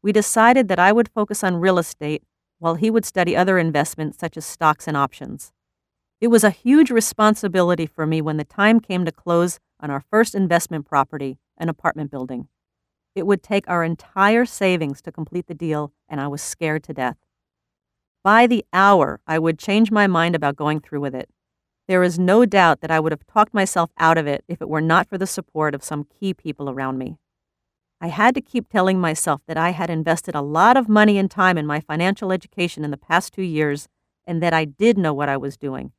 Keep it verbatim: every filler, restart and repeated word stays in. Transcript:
We decided that I would focus on real estate while he would study other investments such as stocks and options. It was a huge responsibility for me when the time came to close on our first investment property, an apartment building. It would take our entire savings to complete the deal, and I was scared to death. By the hour, I would change my mind about going through with it. There is no doubt that I would have talked myself out of it if it were not for the support of some key people around me. I had to keep telling myself that I had invested a lot of money and time in my financial education in the past two years and that I did know what I was doing,